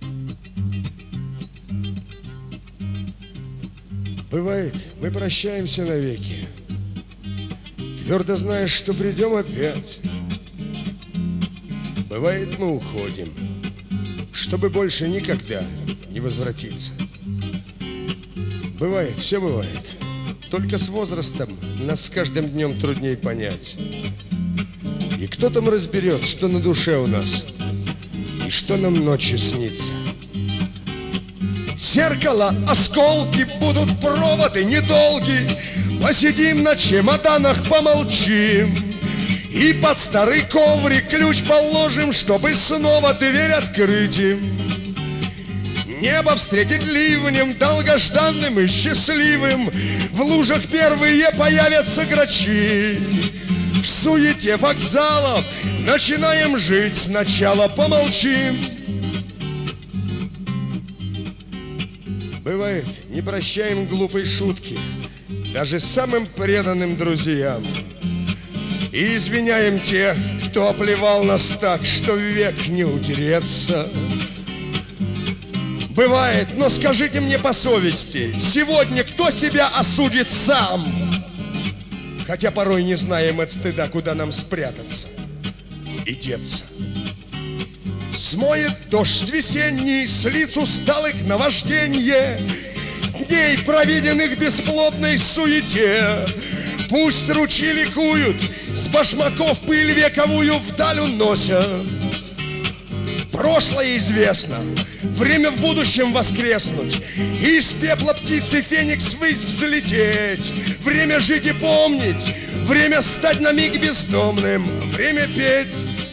Бывает, мы прощаемся навеки, твердо зная, что придем опять. Бывает, мы уходим, чтобы больше никогда не возвратиться. Бывает, все бывает, только с возрастом нас с каждым днем труднее понять. И кто там разберет, что на душе у нас и что нам ночью снится. Зеркало, осколки, будут проводы недолгие. Посидим на чемоданах, помолчим. И под старый коврик ключ положим, чтобы снова дверь открыть им. Небо встретить ливнем, долгожданным и счастливым. В лужах первые появятся грачи. В суете вокзалов начинаем жить сначала, помолчим. Бывает, не прощаем глупой шутки даже самым преданным друзьям. И извиняем тех, кто оплевал нас так, что век не утереться. Бывает, но скажите мне по совести, сегодня кто себя осудит сам? Хотя порой не знаем от стыда, куда нам спрятаться и деться. Смоет дождь весенний с лиц усталых наважденье, дней, проведенных в бесплодной суете. Пусть ручьи ликуют, с башмаков пыль вековую вдаль уносят. Прошлое известно, время в будущем воскреснуть, и из пепла птицы феникс ввысь взлететь. Время жить и помнить, время стать на миг бездомным, время петь.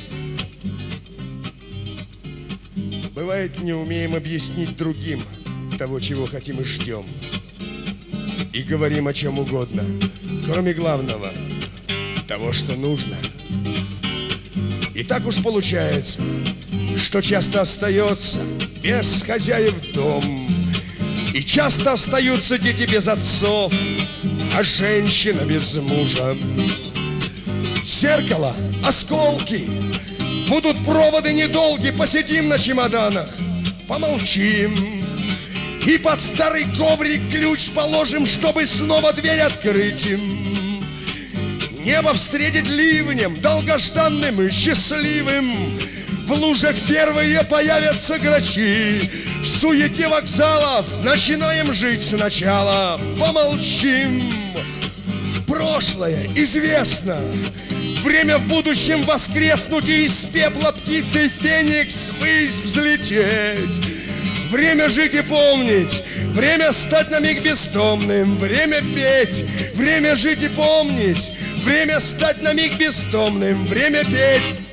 Бывает, не умеем объяснить другим того, чего хотим и ждем, и говорим о чем угодно, кроме главного, того, что нужно. И так уж получается, что часто остается без хозяев дом, и часто остаются дети без отцов, а женщина без мужа. Зеркало, осколки, будут проводы недолги, посидим на чемоданах, помолчим. И под старый коврик ключ положим, чтобы снова дверь открыть им. Небо встретить ливнем, долгожданным и счастливым. В лужах первые появятся грачи. В суете вокзалов начинаем жить сначала, помолчим. Прошлое известно, время в будущем воскреснуть, и из пепла птицей феникс ввысь взлететь. Время жить и помнить, время стать на миг бездомным, время петь. Время жить и помнить, время стать на миг бездомным, время петь.